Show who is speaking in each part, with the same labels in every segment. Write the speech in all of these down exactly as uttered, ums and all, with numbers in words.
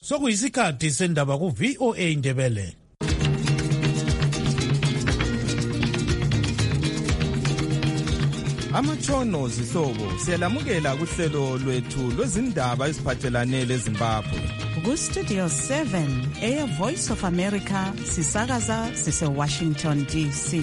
Speaker 1: sokuyisikhathi sendaba ku V O A Ndebele.
Speaker 2: Amatshono zihlobo siyalamukela kuhlelo lwethu lwezindaba eziphathelane leZimbabwe.
Speaker 3: Ku Studio seven, Air Voice of America, sisakaza sise Washington D C.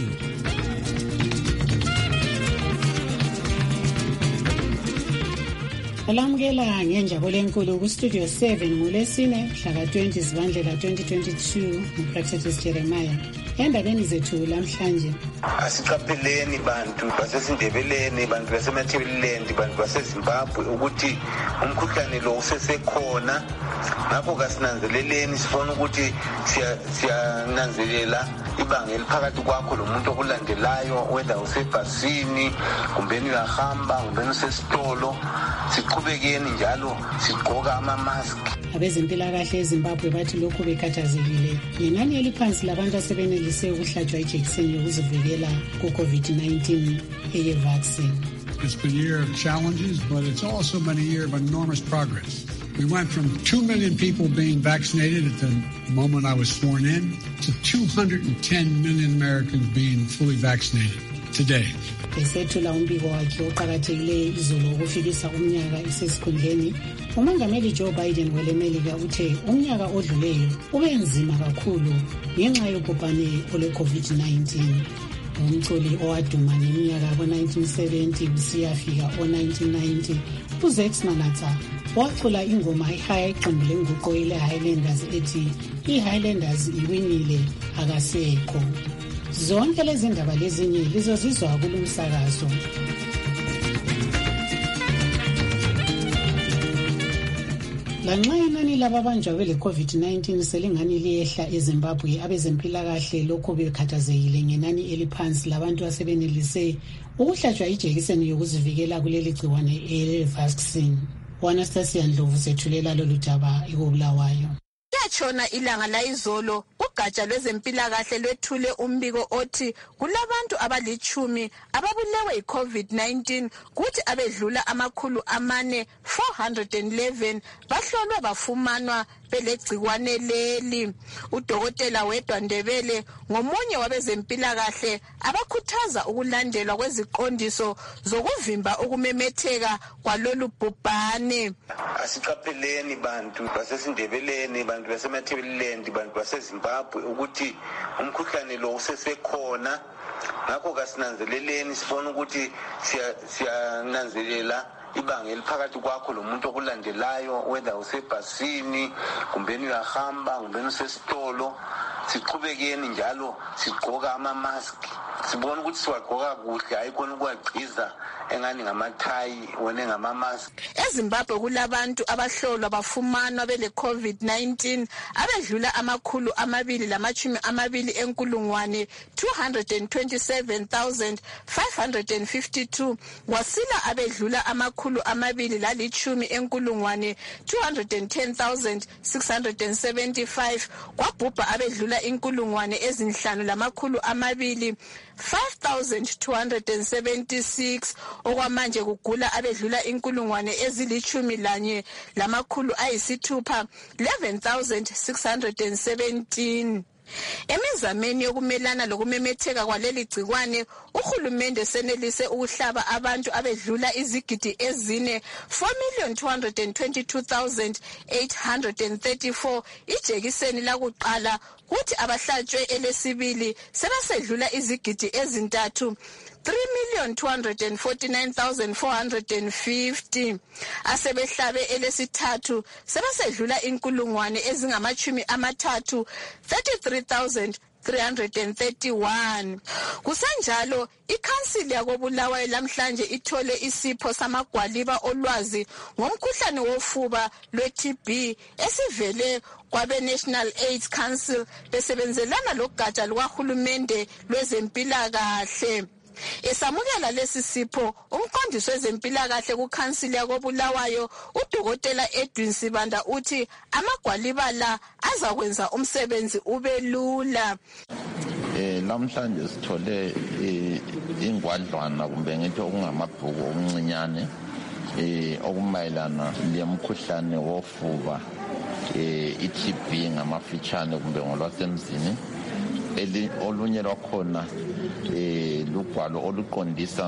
Speaker 4: Alamukela ngenjabulo enkulu ku Studio seven ngolesine mhla twenty Zibandlela twenty twenty-two nguPractice Jeremiah. Endabeni zethu lamhlanje
Speaker 5: asiqapheleni bantu basesindebeleni, bantu basemathebeleni, bantu baseZimbabwe ukuthi umkhuhlane lo usesekhona. Ngakho kasinanzeleleni, sifuna ukuthi siyananzelela ibanga eliphakathi kwakho lomuntu okulandelayo, whether usebhasini kumbe uyahamba kumbe usesitolo. Siqhubekeni njalo sigqoka ama-mask.
Speaker 4: Abezempilakahle eZimbabwe bathi lokhu bekhathazekile ngenani eliphansi labantu asebenelise ukuhlatshwa ijekiseni yokuzivikela ku-COVID nineteen eye-vaccine.
Speaker 6: It's been a year of challenges, but it's also been a year of enormous progress. We went from two million people being vaccinated at the moment I was sworn in to two hundred ten million Americans being fully vaccinated today.
Speaker 4: Esethula umbiko wakhe oqakathekileyo izolo ukufikisa umnyaka isesikhundleni, umongameli Joe Biden welemelika uthe umnyaka odluleyo ube nzima kakhulu ngenxa yobhubhane olwe-COVID nineteen. Umculi owaduma ngeminyaka ko nineteen seventy kusiyafika o nineteen ninety, uZax Manatsa wacula ingoma ihaya iqembu lenguqo ile Highlanders ethi iHighlanders iwinile akasekho. Zonke lezi ndaba lezinye lizozizwa kulumsakazo. Lanxa inani lababanjwa bele COVID nineteen selingani liyehla eZimbabwe, abezempilakahle lokho bekhathazekile ngenani eliphansi labantu asebenelise ukuhlatshwa ijekiseni yokuzivikela kuleli gciwane ele-vaccine. Anastasia Ndlovu sethulela lolu daba eKobulawayo.
Speaker 7: Yatshona ilanga layizolo, ugatsha lwezempilakahle lwethule umbiko othi kulabantu abalichumi ababulewe yi-COVID nineteen, kuthi abedlula amakhulu amane four hundred eleven bahlolwe bafumanwa belegcikwane leli. Udokotela Wedwa Ndebele ngomunye wabezempilakahle abakhuthaza ukulandelwa kweziqondiso zokuvimba ukumemetheka kwalolu bhubhane.
Speaker 5: Asiqapheleni bantu basesindebeleni, bantu basemathebeleni, bantu baseZimbabwe ukuthi umkhuhlane lo usesekhona. Ngakho kasinanzeleleni, sifuna ukuthi siyananzelela ibanga eliphakathi kwakho lomuntu okulandelayo, whether usebhasini kumbe uyahamba kumbe usesitolo. Siqhubekeni njalo sigqoka ama-mask. Sibona ukuthi siwagqoka kuhle, hayi khona ukuwagqiza engani ngamathayi wona ngama-mask.
Speaker 7: EZimbabwe kulabantu abahlolwa bafumanwa bele-COVID nineteen abedlula amakhulu amabili lamachumi amabili enkulungwane two hundred twenty-seven thousand five hundred fifty-two, wasila abedlula amakhulu amabili lalichumi enkulungwane two hundred ten thousand six hundred seventy-five, kwabhubha abedlula inkulungwane ezinhlanu lamakhulu amabili five thousand two hundred seventy-six, okwamanje kugula abedlula inkulungwane ezilichumi lanye lamakhulu ayisithupha eleven thousand six hundred seventeen. Emizameni yokumelana lokumemetheka kwaleli gcikwane, uhulumende senelise ukuhlaba abantu abedlula izigidi ezine four million two hundred twenty-two thousand eight hundred thirty-four ijekiseni lakuqala, kuthi abahlatshwe elesibili sebasedlula izigidi ezintathu three million two hundred forty-nine thousand four hundred fifty. Asebehlabe elesithathu sebasedlula inkulungwane ezingamachumi amathathu thirty-three thousand three hundred thirty-one. Kusenjalo, ikhansili yakoBulawayo lamhlanje ithole isipho samagwaliba olwazi ngomkhuhlane wofuba lwe-T B esivele kwabe-National AIDS Council besebenzelana logatsha lukahulumende lwezempilakahle. Esamukela lesi sipho, umqondisi wezempilakahle kukhansili yakoBulawayo udokotela Edwin Sibanda uthi amagwaliba la azakwenza umsebenzi ube lula.
Speaker 8: Eh namhlanje sithole ingwadlwana kumbe ngithi okungamabhuku omncinyane eh okumayelana lemkhuhlane wofuba eh i-T B ngamafitshane kumbe ngolwasemzini. Eli olunye lwakhona eh lugwalo oluqondisa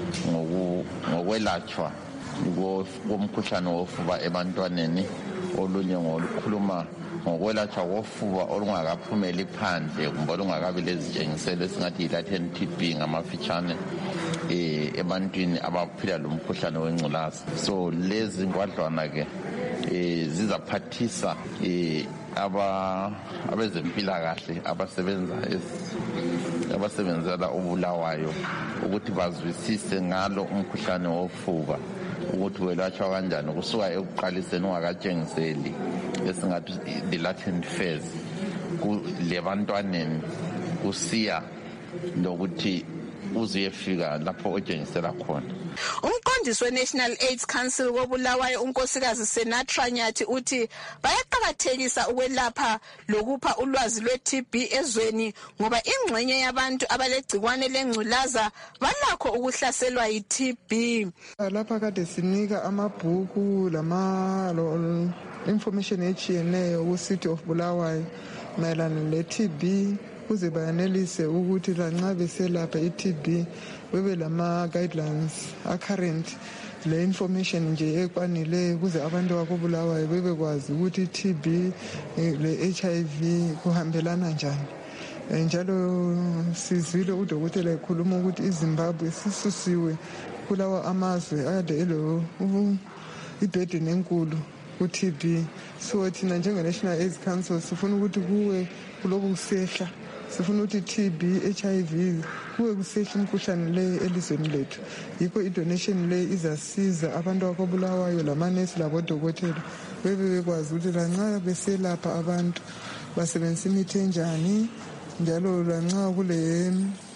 Speaker 8: ngokwelatshwa komkhuhlane wofuba ebantwaneni, olunye ngolukhuluma ngokwelatshwa kofuba olungakaphumeli phandle kumbe olungakabi lezitshengiselo esingathi yi-latent T B ngamafitshane eh ebantwini abaphila lomkhuhlane wengculaza. So lezi ngwadlwana ke eh zizaphathisa eh aba abezempilakahle abasebenza abasebenzela uBulawayo ukuthi bazwisise ngalo umkhuhlane wofuba ukuthi welatshwa kanjani kusuka ekuqaliseni ungakatshengiseli esingathi the latent phase kulebantwaneni kusiya lokuthi uzuyefika lapho otshengisela khona.
Speaker 7: Umqondisi we-National AIDS Council koBulawayo unkosikazi Senatra Nyathi uthi bayaqakathekisa ukwelapha lokupha ulwazi lwe-T B ezweni ngoba ingxenye yabantu abalegcikwane lengculaza balakho ukuhlaselwa yi-T B.
Speaker 9: Lapha kade sinika amabhuku lama information etshiyeneyo ku-City of Bulawayo mayelana le-T B kuze bayanelise ukuthi lanxa beselapha i-T B bebe lama guidelines accurrent, le information nje ekwanileyo kuze abantu bakubulawayo bebekwazi ukuthi i-T B le H I V kuhambelana njani. Njalo sizwile udokotela ekhuluma ukuthi iZimbabwe sisusiwe kulawa amazwe ade elo ibhedeni enkulu ku-T B. So thina njenge-National AIDS Council sifuna ukuthi kuwe kuloku kusehla, sifuna ukuthi T B, H I V kuwe kusehla imkhuhlane le elizweni lethu. Yikho i-donation le izasiza abantu bakobulawayo lamanesi labodokotela bebe bekwazi ukuthi lanxa beselapha abantu basebenzisa imithi enjani, njalo lanxa kule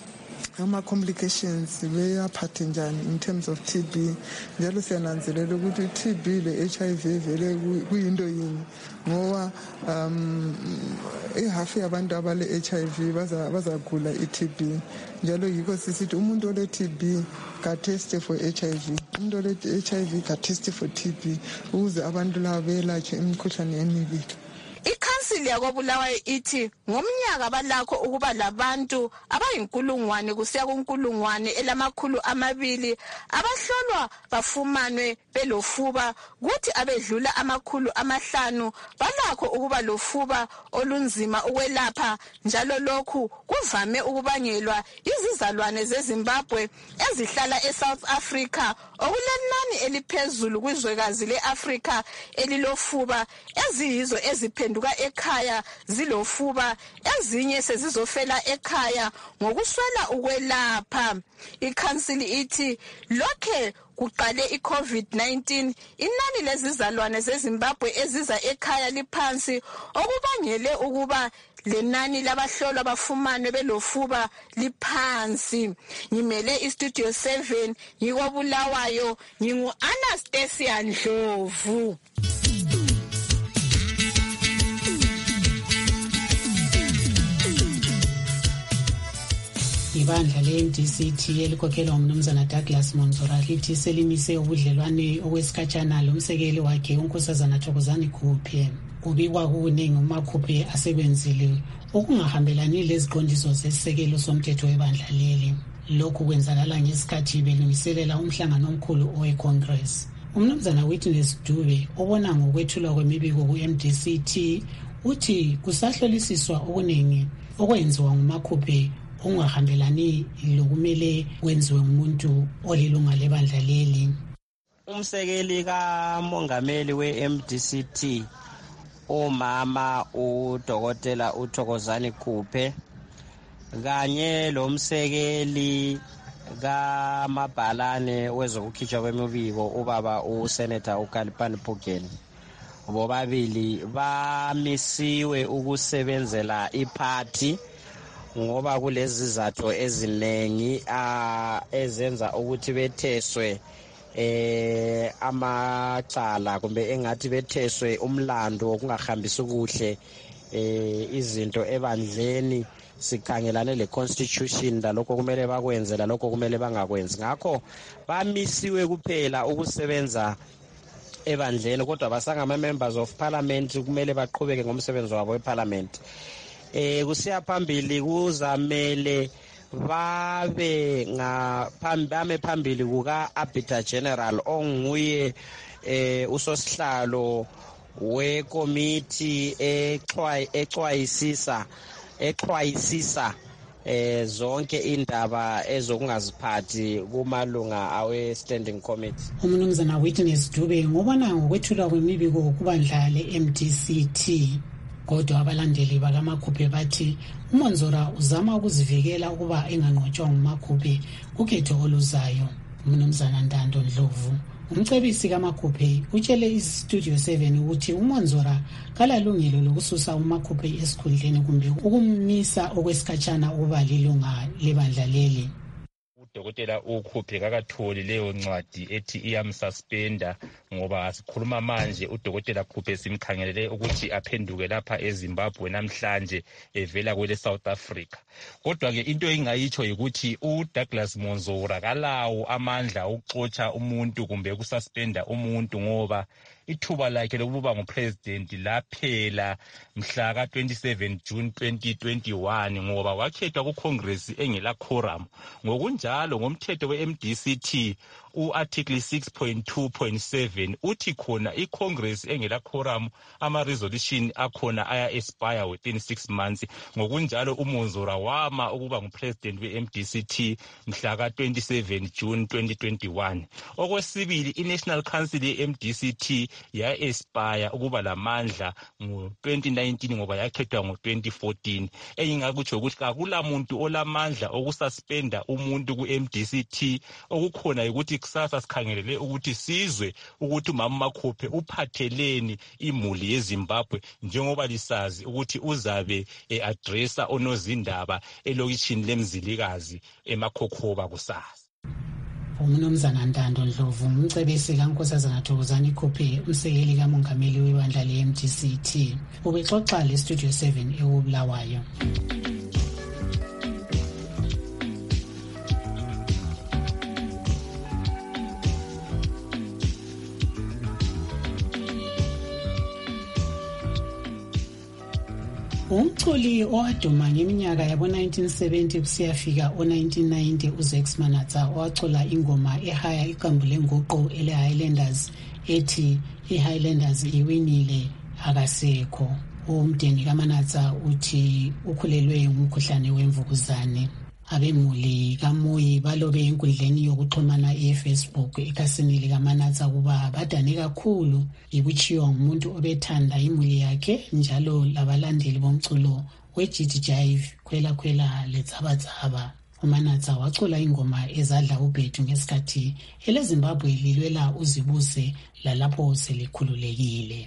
Speaker 9: ama-complications beyaphathe njani in terms of T B. Njalo siyananzelela ukuthi i-T B le-H I V vele kuyinto yinye ngoba um ihafu yabantu abale-H I V bazagula i-T B. Njalo yikho sisithi umuntu ole-T B kateste for H I V, umuntu ole-H I V kateste for T B ukuze abantu laba belatshwe imikhuhlane emibili.
Speaker 7: Ikhansili yakoBulawayo ithi ngomnyaka balakho ukuba labantu abayinkulungwane kusiya kunkulungwane elamakhulu amabili abahlolwa bafumanwe belofuba, kuthi abedlula amakhulu amahlanu balakho ukuba lofuba olunzima ukwelapha. Njalo lokhu kuvame ukubangelwa izizalwane zeZimbabwe ezihlala eSouth Africa okulenani eliphezulu kwizwekazi le-Africa elilofuba, eziyizo eziphenduka ekhaya zilofuba, ezinye sezizofela ekhaya ngokuswela ukwelapha. Ikhansili ithi lokhe kuqale i-COVID nineteen inani lezizalwane zeZimbabwe eziza ekhaya liphansi, okubangele ukuba lenani labahlolwa bafumanwe belofuba liphansi. Ngimele iStudio seven ngikoBulawayo, ngingu-Anastasia Ndlovu.
Speaker 4: Ibandla le-M D C T elikhokhelwa ngumnumzana Douglas Monzora lithi selimise ubudlelwane okwesikhatshana lomsekeli wakhe unkosazana Thokozani Khuphe. Kubikwa kuningi umakhuphe asebenzile okungahambelani leziqondiso zesisekelo somthetho webandla leli. Lokhu kwenzakala ngesikhathi belungiselela umhlangano omkhulu owe-Congress. Umnumzana Witness Dube obona ngokwethulwa kwemibiko ku-M D C T uthi kusahlolisiswa okuningi okwenziwa ngumakhuphe ungahambelani lokumele kwenziwe ngumuntu olilunga lebandla leli.
Speaker 10: Umsekeli kamongameli we-M D C T umama udokotela uThokozani Khuphe kanye lomsekeli kaMabhalane wezokukhitshwa kwemibiko ubaba uSenator uKhalipani Phugeni, bobabili bamisiwe ukusebenzela iphathi ngoba kulezi zatho ezinengi ezenza ukuthi betheswe eh amacala kumbe engathi betheswe umlando okungahambisi kuhle eh izinto ebandleni. Sikhangelane le constitution lalokho kumele bakwenze lalokho kumele bangakwenzi. Ngakho bamisiwe kuphela ukusebenza ebandleni kodwa basangama members of parliament kumele baqhubeke ngomsebenzi wabo weparliament. Eh kusiya phambili kuzamele babe ngaphambi phambili kuka Arbiter General onguye eh usosihlalo wekomiti exway exwayisisa exwayisisa eh zonke indaba ezokungaziphathi kumalunga awe standing committee.
Speaker 4: Umnumzana Witness Dube ngobona ngokwethula kwemibiko kubandla le-M D C T kodwa abalandeli bakaMakhuphe bathi uMonzora uzama ukuzivikela ukuba enganqotshwa nguMakhuphe kukhetho oluzayo. Umnumzana Ntando Ndlovu umcebisi kaMakhuphe utshele iStudio seven ukuthi uMonzora kalalungelo lokususa uMakhuphe esikhundleni kumbe ukumisa okwesikhatshana ukuba lilunga lebandla leli.
Speaker 11: Udokotela ukhuphe kakatholi leyo ncwadi ethi iyamsuspenda ngoba asikhuluma manje udokotela Khuphe simkhangelele ukuthi aphenduke lapha eZimbabwe namhlanje evela kwele South Africa. Kodwa ke into engayitsho ukuthi uDouglas Monzora kalawo amandla ukuxotsha umuntu kumbe ukususpenda umuntu ngoba ithuba lakhe lokuba ngupresident laphela mhla ka twenty-seven June twenty twenty-one ngoba wakhethwa kuCongress engela quorum. Ngokunjalo ngomthetho we-M D C T u-article six point two point seven uthi khona iCongress engela quorum ama-resolution akhona aya expire within six months. Ngokunjalo uMonzora wama ukuba ngupresident we-M D C T mhla ka twenty-seven June twenty twenty-one. Okwesibili i-National Council ye-M D C T ya expire ukuba lamandla ngo twenty nineteen ngoba yakhethwa ngo twenty fourteen. Engingakutsho ukuthi akula muntu olamandla okususpenda umuntu ku-M D C T. Okukhona ukuthi kusasa sikhangelele ukuthi sizwe ukuthi uMama Makhuphe uphatheleni imuli yeZimbabwe njengoba lisazi ukuthi uzabe eaddressa onozindaba elokishini lemzilikazi eMakhokhoba kusasa.
Speaker 4: Umnumzana Ntando Ndlovu umcebisi kaNkosazana Thokozani Khuphe umsekeli kamongameli webandla le-M D C T ubexoxa leStudio seven eWubulawayo. Umculi owaduma ngeminyaka yabo nineteen seventy kusiyafika o nineteen ninety uZax Manatsa owacula ingoma ehaya iqembu lenguqu ele Highlanders ethi iHighlanders iwinile akasekho. Umdeni kaManatsa uthi ukhulelwe ngumkhuhlane wemvukuzane. Abemuli kaMoyi balobe enkundleni yokuxhumana eFacebook ekhasini likaManatsa kuba badane kakhulu ikuchiwa ngumuntu obethanda imuli yakhe njalo labalandeli bomculo weGT Jive khwela khwela letsabatsaba. uManatsa wacula ingoma ezadla ubhedu ngesikhathi eleZimbabwe lilwela uzibuse lalapho selikhululekile.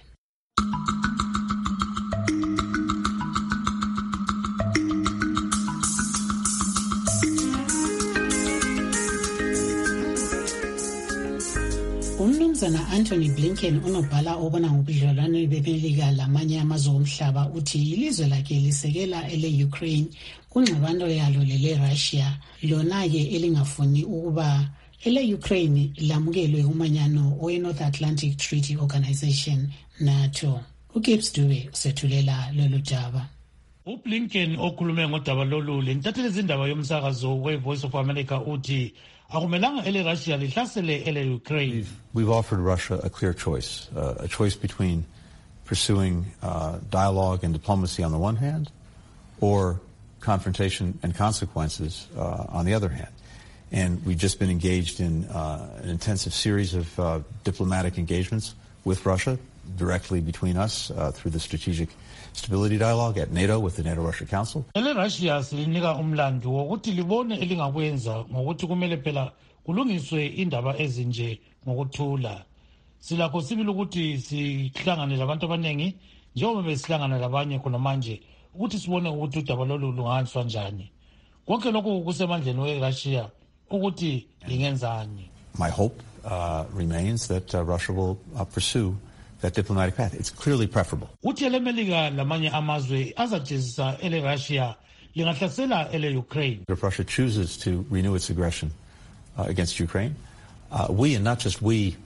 Speaker 4: Umnumzana Anthony Blinken unobhala obona ngobudlelwano bemelika lamanye amazwe omhlaba uthi ilizwe lakhe lisekela ele Ukraine kungxabano yalo lele Russia lona ke elingafuni ukuba ele Ukraine lamukelwe umanyano we North Atlantic Treaty Organization NATO. uGibbs Dube usethulela lolu daba.
Speaker 1: uBlinken okhulume ngodaba lolu lentatheleza izindaba yomsakazo we-Voice of America uthi akumelanga ele Russia lihlasele ele Ukraine.
Speaker 12: We've, we've offered Russia a clear choice, uh, a choice between pursuing uh, dialogue and diplomacy on the one hand, or confrontation and consequences uh, on the other hand. And we've just been engaged in uh, an intensive series of uh, diplomatic engagements with Russia, directly between us uh, through the Strategic Stability Dialogue at NATO with the NATO-Russia Council.
Speaker 1: Ele Russia silinika umlando wokuthi libone elingakwenza ngokuthi kumele phela kulungiswe indaba ezinje ngokuthula. Silakho sibili ukuthi sihlangane labantu abanengi njengoba besihlangana labanye khona manje ukuthi sibone ukuthi udaba lolu lungahanswa njani. Konke lokho kusemandleni weRussia ukuthi lingenzani.
Speaker 12: My hope uh, remains that uh, Russia will uh, pursue that diplomatic path. It's clearly preferable.
Speaker 1: Uthi ele Melika lamanye amazwe azajezisa ele Russia lingahlasela ele Ukraine.
Speaker 12: If Russia chooses to renew its aggression uh, against Ukraine, uh, we, and not just we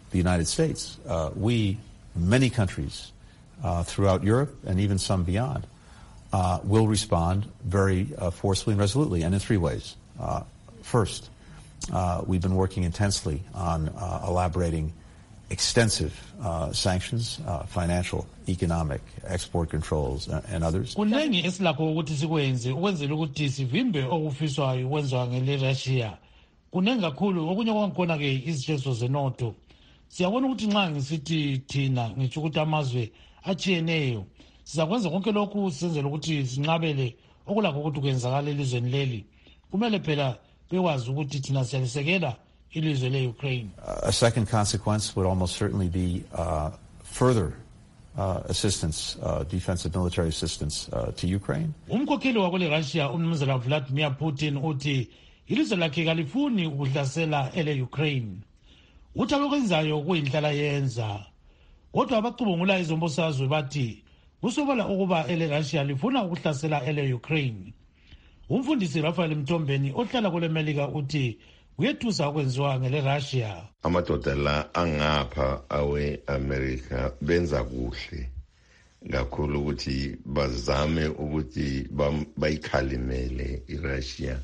Speaker 12: the United States, uh, we, many countries uh, throughout Europe and even some beyond, uh, will respond very uh, forcefully and resolutely, and in three ways. Uh, first, uh, we've been working intensely on uh, elaborating extensive uh, sanctions, uh, financial, economic, export controls, uh, and others.
Speaker 1: Kuningi esilakho ukuthi sikwenze ukwenzela ukuthi sivimbe okufiswayo ukwenziwa ngele Russia. Kuningi kakhulu okunye kwakhona ke izithetho zenotho. Siyabona ukuthi nxa ngisithi thina ngisho ukuthi amazwe achiyeneyo sizakwenza konke lokhu senzele ukuthi sinqabele okulakho ukuthi kwenzakala elizweni leli. Kumele phela bekwazi ukuthi thina siyalisekela ilizwe le-Ukraine.
Speaker 12: A second consequence would almost certainly be uh, further uh, assistance, uh, defensive military assistance uh, to Ukraine.
Speaker 1: Umkhokheli wakule Russia umnumzana Vladimir Putin uthi ilizwe lakhe kalifuni ukuhlasela ele-Ukraine. Uthi abakwenzayo kuyinhlala yenza. Kodwa abacubungula izombusazwe bathi kusobala ukuba ele-Russia lifuna ukuhlasela ele-Ukraine. Umfundisi Rafael Mtombeni ohlala kule Melika uthi uyethusa ukwenziwa ngele Russia.
Speaker 13: Amadoda la angapha awe America benza kuhle kakhulu ukuthi bazame ukuthi bayikhalimele iRussia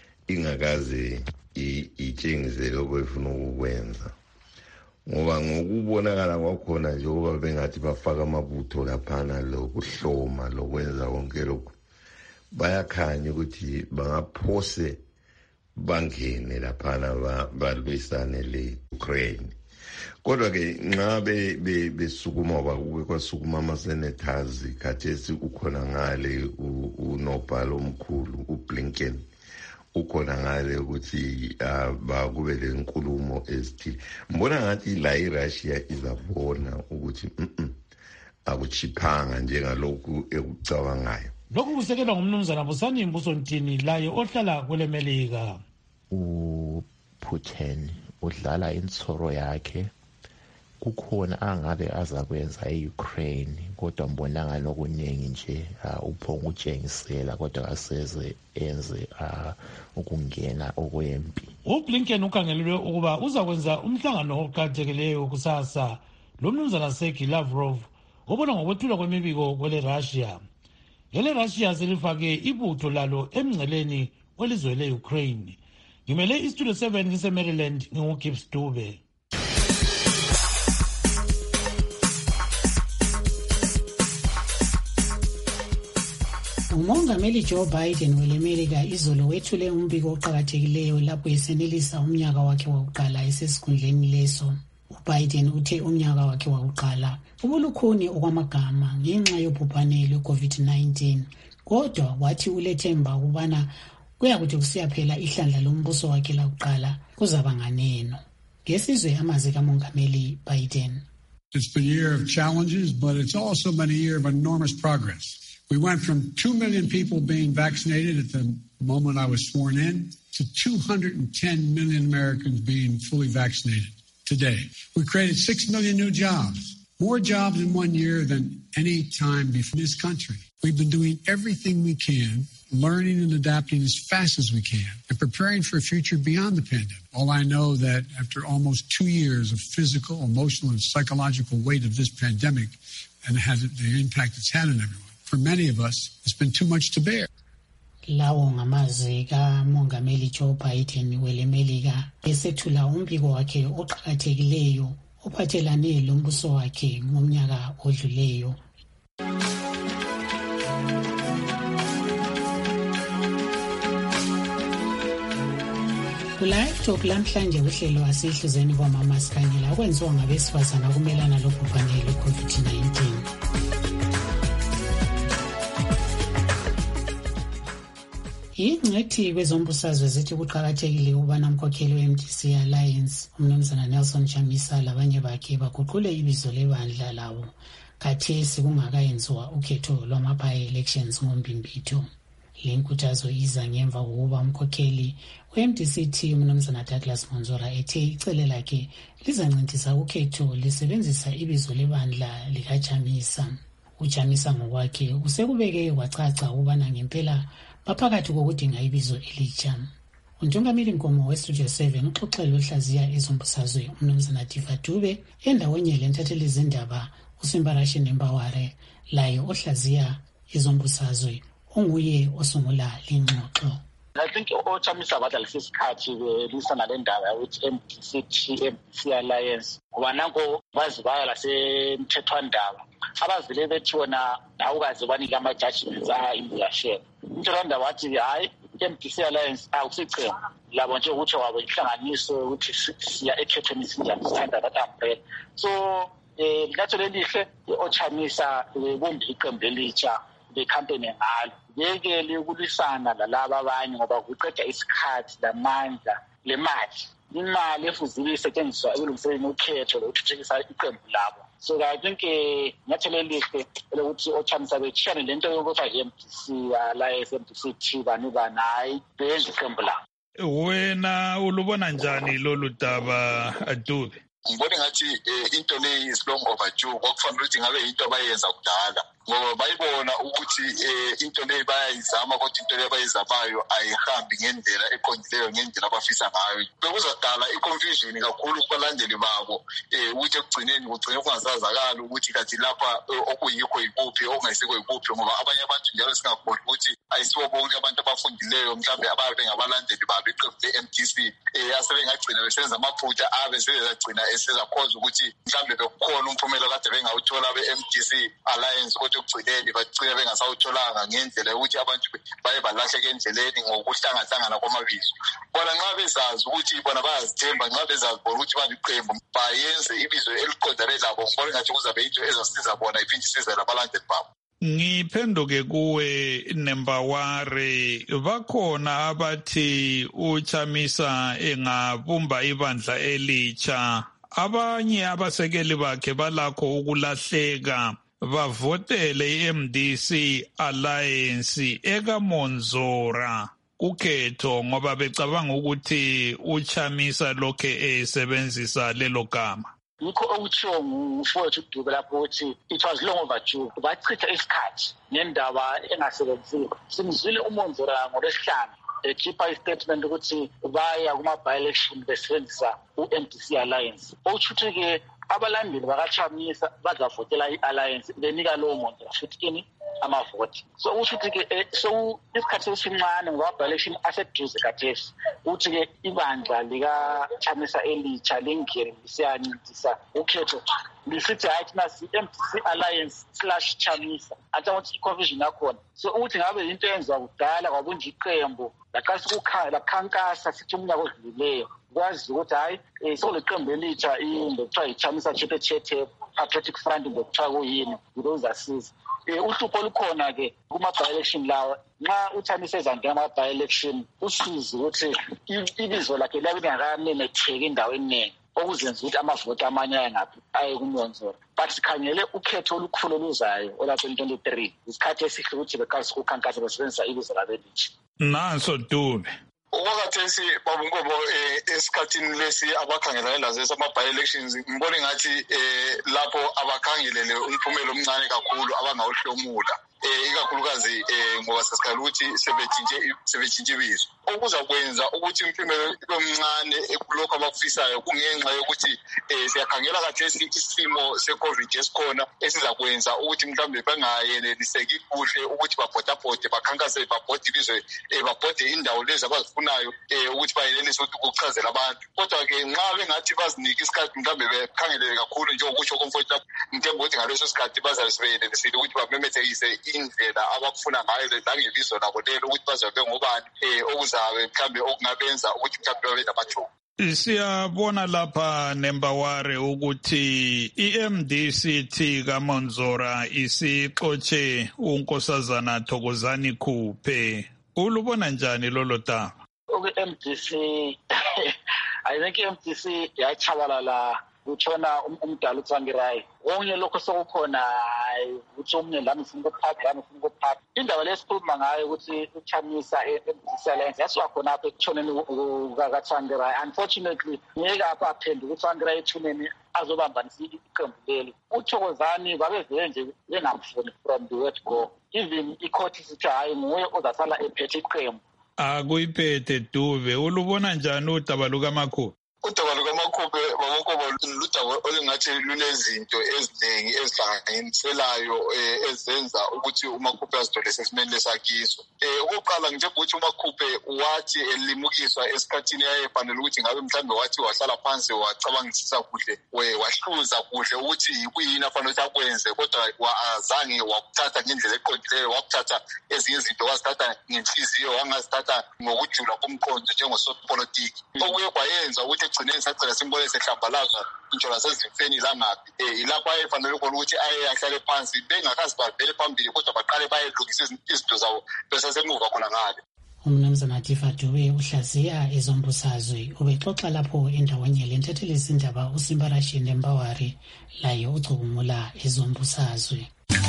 Speaker 13: ingakaze itshengise lokho efuna ukwenza. Ngoba ngokubonakala kwakhona nje ukuba bengathi bafaka amabutho laphana lokuhloma lokwenza konke lokho bayakhanya ukuthi bangaphose bangene laphana balwisane le-Ukraine. Kodwa ke nxa besukuma bakuke kwasukuma ama-senators khathesi ukhona ngale unobhala omkhulu uBlinken ukhona ngale ukuthi bakube le nkulumo ezithile. Mbona ngathi la iRussia izabona ukuthi akuchiphanga njengalokhu ekucabangayo.
Speaker 1: Lokhu kusekelwa ngumnumzana Busani Mbusontini laye ohlala kule Melika.
Speaker 14: uPutin udlala insoro yakhe kukhona angabe azakwenza eUkraine kodwa mbonanga nokuningi nje uphonga utshengisela kodwa aseze enze ukungena okwempi.
Speaker 1: uBlinken ukhangelelwe ukuba uzakwenza umhlangano oqhakathekileyo kusasa lomnumzana Sergey Lavrov obona ngokwethula kwemibiko kwele Russia. Ele Russia selifake ibutho lalo emngceleni welizwe le-Ukraine. Ngimele istudio seven ngise-Maryland nginguGibbs Dube.
Speaker 4: Umongameli Joe Biden welemelika izolo wethule umbiko oqhakathekileyo lapho esenelisa umnyaka wakhe wokuqala esesikhundleni leso. uBiden uthe umnyaka wakhe wokuqala ubulukhuni okwamagama ngenxa yobhubhane lwe-COVID nineteen. Kodwa wathi ulethemba ukubana kuyakuthi kusiyaphela ihlandla lombuso wakhe lakuqala kuzaba nganeno. Ngesizwe amazwi kamongameli Biden.
Speaker 6: It's been a year of challenges, but it's also been a year of enormous progress. We went from two million people being vaccinated at the moment I was sworn in to two hundred ten million Americans being fully vaccinated today. We created six million new jobs, more jobs in one year than any time before in this country. We've been doing everything we can, learning and adapting as fast as we can, and preparing for a future beyond the pandemic. All I know that after almost two years of physical, emotional, and psychological weight of this pandemic and has the impact it's had on everyone, for many of us, it's been too much to bear.
Speaker 4: Lawo ngamazwi kamongameli Joe Biden welemelika esethula umbiko wakhe oqhakathekileyo ophathelane lombuso wakhe ngomnyaka odluleyo. Ku-Live Talk lamhlanje uhlelo wasihluzeni kwamama sikhangela okwenziwa ngabesifazana kumelana lobhubhane lwe-COVID nineteen. Ingcethi kwezombusazwe zithi kuqhakathekile ukubana umkhokheli we-M D C Alliance umnumzana Nelson Chamisa labanye bakhe baguqule ibizo lebandla lawo khathesi kungakayenziwa ukhetho lwama-by-elections ngombimbitho. Le nkuthazo iza ngemva kokuba umkhokheli we-M D C T umnumzana Douglas Monzora ethe icele lakhe lizancintisa ukhetho lisebenzisa ibizo lebandla likaChamisa. uChamisa ngokwakhe usekubeke kwacaca ukubana ngempela baphakathi kokudinga ibizo elitsha. untungameli nkomo westudio seven uxoxele uhlaziya ezombusazwe umnumzana Diva Dube endaweni lentatheli zindaba uSimbarashi Nembaware laye ohlaziya ezombusazwe onguye osungula lengxoxo.
Speaker 15: I think ochamisa badala lesikhathi belisana le ndaba ukuthi M D C T M D C Alliance ngoba nanko bazibaya lasemthethwandaba abavile bethi wona awukaze banika ama-judgments a-imbulashen. Umthethwandaba wathi hayi M D C Alliance awusichema labo nje ukuthi wabo inhlanganiso ukuthi siya ekhethweni sinjani sithanda that umbrella. So eh latho lelihle ochamisa bombi iqembu elitsha becampaign ngalo yekele ukulisana lalaba abanye ngoba kuqeda isikhathi lamandla lemali imali efuzile isetshenziswa ekulungiseni ukhetho lokuthuthukisa iqembu labo. So I think nyathelo elihle ukuthi ochamisa bechane lento yokuthi i-M D C Alliance M D C T bani banayi benze iqembu labo.
Speaker 16: Wena ulubona njani lolu daba Dube?
Speaker 17: Ngibona ngathi into le is long overdue ngokufanele ukuthi ngabe into abayenza kudala ngoba bayibona ukuthi into le bayayizama kodwa into le bayizamayo ayihambi ngendlela eqondileyo ngendlela abafisa ngayo. Bekuzadala i-confusion kakhulu kubalandeli babo ukuthi ekugcineni kugcine kungasazakala ukuthi kathi lapha okuyikho yikuphi okungayisikho yikuphi ngoba abanye abantu njalo singakubona ukuthi ayisibo bonke abantu abafundileyo mhlawumbe ababe ngabalandeli babo iqembu le-M D C asebengagcina besenza amaphutha abe sebezagcina esizakhoza ukuthi mhlawumbe bekukhona umphumela kade bengawuthola be-M D C Alliance kodwa ekugcineni bagcina bengasawutholanga ngendlela yokuthi abantu baye balahleke endleleni ngokuhlangahlangana kwamabizo. Bona nxa bezazi ukuthi bona bayazithemba nxa bezazi bona ukuthi baliqembu bayenze ibizo eliqondane labo ngibona ngathi kuzabe into ezasiza bona iphinde isize labalandeli babo.
Speaker 16: Ngiphenduke kuwe Nembaware, bakhona abathi uChamisa engabumba ibandla elitsha, abanye abasekeli bakhe balakho ukulahleka bavotele i-M D C Alliance ekaMonzora kukhetho ngoba becabanga ukuthi uChamisa lokhe esebenzisa lelo gama.
Speaker 15: Yikho okutshiwo ngumfowethu uDube lapho ukuthi it was long overdue. Bachitha isikhathi ngendaba engasebenziyo. Simzwile uMonzora ngolesihlanu ekhipha istatement ukuthi baya kuma-by-election besebenzisa u-M D C Alliance. Okuthi-ke abalandeli bakaChamisa bazavotela i-Alliance benika lowo Monzora futhi ini amavoti. So ukuthi-ke so isikhathi esincane ngoba by-election aseduze kathesi ukuthi-ke ibandla likaChamisa elitsha lingene lisiyancintisa ukhetho lisithi hayi thina si-M D C Alliance slash Chamisa athi ukuthi i-confusion yakhona. So ukuthi ngabe into eyenziwa kudala kwabunje iqembu laqalisa ukukhala lakhankasa sithi umnyaka odlulileyo kwazi ukuthi hayi sekuleqembu elitsha indokuthiwa yi-Chamisa Chethe Patriotic Front ngokuthiwa kuyini uzasiza. Uhlupho olukhona-ke kuma-by-election lawa nxa uChamisa ezangena ama-by-election usizi ukuthi ibizo lakhe liyabe lingakamemetheki endaweni eningi okuzenza ukuthi amavoti amanye ayengaphi aye kuMonzora. But sikhangele ukhetho olukhulu oluzayo olwa-twenty twenty-three isikhathi esihle ukuthi beqalisa ukukhankasa besebenzisa ibizo labelitsha.
Speaker 16: Nanso Dube.
Speaker 17: Okwakhathesi babunkomo esikhathini lesi abakhangelane lazo sama-by-elections ngibona ngathi lapho abakhangelele umphumela omncane kakhulu abangawuhlomula ikakhulukazi ngoba sesikhala ukuthi sebetshintshe sebetshintshe ibizo. Okuzakwenza ukuthi umphumela omncane kulokho abakufisayo kungenxa yokuthi siyakhangela kathesi isimo se-COVID esikhona esizakwenza ukuthi mhlawumbe bangayeneliseki kuhle ukuthi babhodabhode bakhankase babhode ibizwe babhode indawo lezi abazifunayo ukuthi bayenelise ukuthi ukuchazela abantu. Kodwa-ke nxa bengathi bazinike isikhathi mhlawumbe bekhangelele kakhulu njengokutsho komfowethu lapho ngithemba ukuthi ngaleso sikhathi bazabe sebeyenelisile ukuthi bamemethekise indlela abakufuna ngayo langebizo labo lelo ukuthi bazobe ngobani okuzabe mhlawumbe okungabenza ukuthi mhlawumbe babe namathumba.
Speaker 16: Siyabona lapha Nembaware ukuthi i-M D C T kaMonzora isixotshe unkosazana Thokozani Khuphe. Ulubona njani lolo daba?
Speaker 15: Okay, M D C I think I M D C yachabalala utshona umdala uTsvangirai. Onke lokho sokukhona uthi omnye lami ufuna ukuphatha lami ufuna ukuphatha. Indaba lesikhuluma ngayo ukuthi uChamisa e-M D C Alliance yasiwa khona apha ekutshoneni kukaTsvangirai. Unfortunately ngeke apha aphendula uTsvangirai ethuneni azobambanisa iqembu leli. uThokozani babevele nje bengamfuni from the word go. Even icourt isithi hayi nguye ozasala ephethe iqembu
Speaker 16: akuyiphethe Dube. Ulubona njani udaba lukaMakhuba?
Speaker 17: Udaba lukaMakhuba babokobo ludaba olungathi lunezinto eziningi ezihlanganiselayo ezenza ukuthi uMakhuba azithole sesimeni lesakiso. Okokuqala nje ukuthi uMakhuba wathi elimukiswa esikhathini yayefanele ukuthi ngabe mhlambe wathi wahlala phansi wacabangisisa kuhle wahluza kuhle ukuthi yikuyini afanele ukuthi akwenze, kodwa azange wakuthatha ngendlela eqondileyo, wakuthatha ezinye izinto wazithatha ngenhliziyo, wangazithatha ngokujula komqondo njengosopolitiki. Okuye kwayenza ukuthi egcineni sagcina simbone sehlambalaza intsho lasezifeni langaphi. Ilapho ayefanele khona ukuthi aye ahlale phansi bengakazi bavele phambili, kodwa baqale bayelungisa izinto zabo besasemuva khona ngale.
Speaker 4: Umnumzana Tifa Dube uhlaziya ezombusazwe ubexoxa lapho endaweni lentethelisa indaba uSimbarashini Mbawari layo ucubungula ezombusazwe.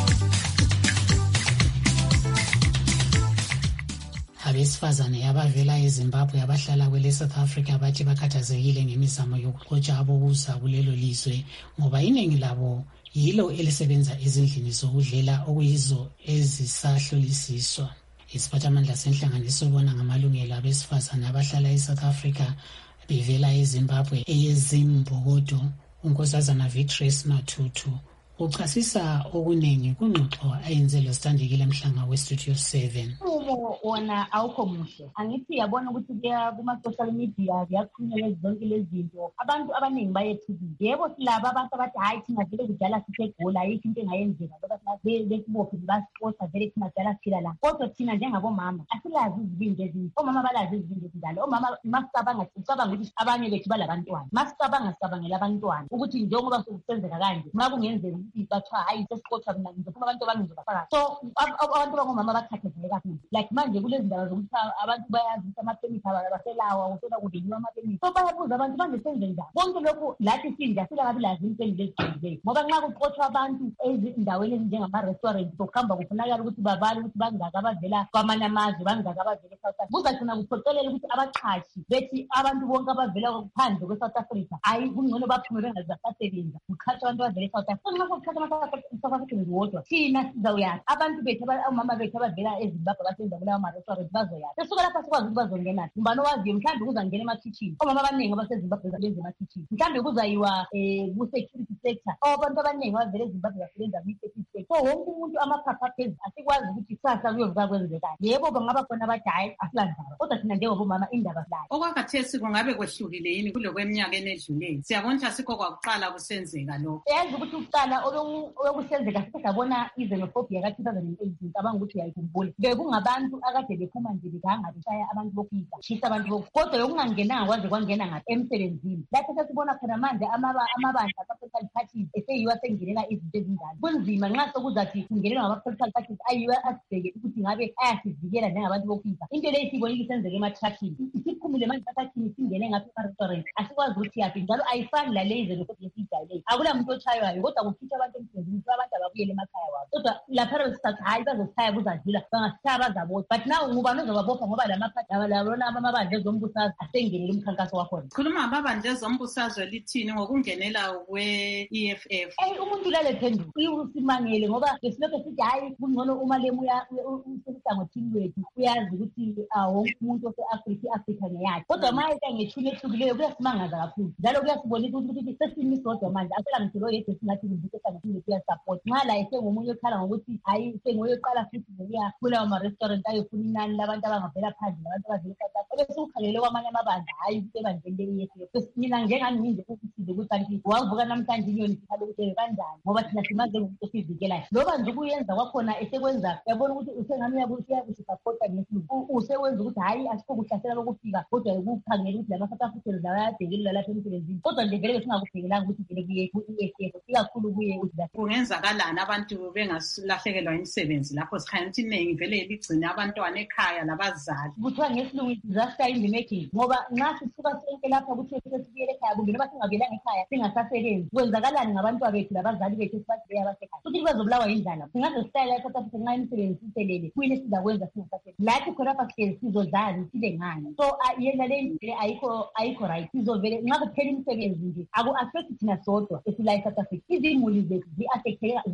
Speaker 4: Abesifazane abavela eZimbabwe abahlala kwele South Africa bathi bakhathazekile ngemizamo yokuxotsha abokuza kulelo lizwe ngoba iningi labo yilo elisebenza ezindlini zokudlela okuyizo ezisahlolisiswa. Isiphathamandla senhlanganiso ebona ngamalungelo abesifazane abahlala eSouth Africa bevela eZimbabwe eyezimbokodo unkosazana Victress Matutu uchasisa okuningi kungxoxo ayenzelo standekile emhlanga weStudio seven.
Speaker 18: Umo wona awukho muhle. Angithi yabona ukuthi kuya kuma social media kuyakhulunywa zonke lezi zinto. Abantu abaningi bayethukile. Yebo silaba abantu abathi hayi thina vele kudala sisegula ayikho into engayenzeka ngoba sibe besibophe basipota vele thina dala siphila la. Kodwa thina njengabomama asilazi izibindi ezinto. Omama balazi izibindi ezinjalo. Omama masicabanga sicabanga ukuthi abanye bethu balabantwana. Masicabanga sicabangela abantwana ukuthi njengoba sokusenzeka kanje makungenzeka bathiwa hayi sesiqotha mina ngizophuma abantu abangizobafaka. So abantu bangomama bakhathazeke kakhulu. Like manje kulezi ndaba zokuthi abantu bayazi ukuthi amaphemisi abaselawa uthola kuvinyiwa amaphemisi. So bayabuza abantu manje senze njani? Konke lokhu lathi sinja silakabi lazi impendule eziqondileyo. Ngoba nxa kuqothwa abantu ezindaweni ezinjengama-restaurant sokuhamba kufunakala ukuthi babale ukuthi bangaka abavela kwamanye amazwe bangaka abavela eSouth Africa. Kuzagcina kuphoqelela ukuthi abaqhashi bethi abantu bonke abavela phandle kwe-South Africa hayi kungcono baphume bengazasasebenza kuqhatsha abantu abavela eSouth Africa. South Africa wodwa thina sizawuyazi abantu bethu omama bethu abavela eZimbabwe basenza kulawo ma-restaurant bazoyazi. Sesuka lapha sikwazi ukuthi bazongena ngubani owaziyo mhlawumbe kuzangena ema-kitchen. Omama abaningi abaseZimbabwe benza ama-kitchen. Mhlawumbe kuzayiwa ku-security sector. Abantu abaningi abavela eZimbabwe basebenza kwi-security sector. So wonke umuntu amaphapha aphezulu asikwazi ukuthi kusasa kuyovuka kwenzekani. Yebo bangaba khona abathi hayi asilandaba kodwa thina njengobomama indaba silayo.
Speaker 3: Okwakhathesi kungabe kwehlukile yini kulokweminyaka enedlulile? Siyabona ukuthi asikho kwakuqala kusenzeka lokho.
Speaker 18: Yazi ukuthi ukuqala okusenzeka sisabona izenophobia ka-two thousand eighteen cabanga ukuthi uyayikhumbula bekungabantu akade bephuma nje beganga beshaya abantu bokuyisa shisa abantu boku kodwa yokungangenanga kwaze kwangena ngapha emsebenzini lapho sesibona khona manje amabandla ama-political parties eseyiwa sengenela izinto ezinjalo kunzima nxa sokuzathi kungenelwa ngama-political parties ayiwa asibheke ukuthi ngabe ayasivikela njengabantu bokuyisa into leyo siyibonile isenzeka ema-truckini isiphumile manje etrackini singene ngapha ema-restaurant asikwazi ukuthi yaphi njalo ayifani lale izenophobia esiyijayeleyo akula muntu otshaywayo kodwa kukhitshwa abantu emsebenzini abantu ababuyele emakhaya wabo kodwa lapha besithatha hayi bazosithaya kuzadlula bangasithaya bazabotha but nawe ngubani ozobabopha ngoba labona amabandla ezombusazwe asengenele umkhankaso wakhona.
Speaker 3: Khuluma amabandla ezombusazwe lithini ngokungenela kwe-E F F?
Speaker 18: Umuntu lale phenduka usimangele ngoba besilokho sithi hayi kungcono uma lemu usehlangothini lwethu uyazi ukuthi wonke umuntu ose-Afrika i-Afrika ngeyakhe kodwa ma eka ngethuni ehlukileyo kuyasimangaza kakhulu njalo kuyasibonisa ukuthi sesimi sodwa manje asela ngithelo yethu singathi ngibike esihlangothini kuyasupport nxa la esengomunye okhala ngokuthi hayi sengoyoqala futhi ngokuya kulawo ma-restaurant ayofuna inani labantu abangavela phandle labantu abavela eSouth Africa ebesukukhalele kwamanye amabandla hayi ukuthi ebandleni le-E mina njengani nginje ukuthize ukuthi kanti wavuka namhlanje inyoni sikhale ukuthi kanjani ngoba thina simaze ngokuthi esivikelayo loba nje ukuyenza kwakhona esekwenza uyabona ukuthi usengami uyakusipapota ngesilungu usewenza ukuthi hayi asikho kuhlasela lokufika kodwa ukukhangela ukuthi lama-South Africans lawa ayabhekelela lapha emsebenzini kodwa nje vele besingakubhekelanga ukuthi vele kuye ku-E F F ikakhulu kuye
Speaker 3: kungenzakalani abantu bengasilahlekelwa imisebenzi lapho sikhanya ukuthi iningi vele ligcine abantwana ekhaya labazali
Speaker 18: kuthiwa ngesilungu disaster in the making ngoba nxa sisuka sonke lapha ukuthi sesibuyele ekhaya kumbe noma singabuyelanga ekhaya singasasebenzi kwenzakalani ngabantwana bethu labazali bethu esibathi beya basekhaya futhi bazobulawa yindlala singaze sitayela eSouth Africa nxa imisebenzi iselele kuyini esizakwenza singasasebenzi lathi khonapha sihlezi sizodlani sibe ngani so yena le ndlela ayikho ayikho right sizovele nxa kuphela imisebenzi nje aku-affect thina sodwa esila eSouth Africa izimuli zethu zi-affecteka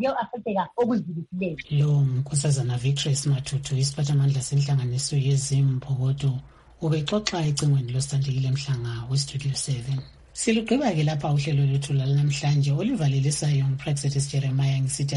Speaker 18: kuyo-afekteka okudlulisileyo.
Speaker 4: Lo Nkosazana Victress Matutu, isiphathamandla senhlanganiso yeziMbokodo, ubexoxa ecingweni loStandekile Mhlanga weStudio seven. Silugqiba ke lapha uhlelo lwethu namhlanje olivalelisayo nguPraxetis Jeremiah ngisithi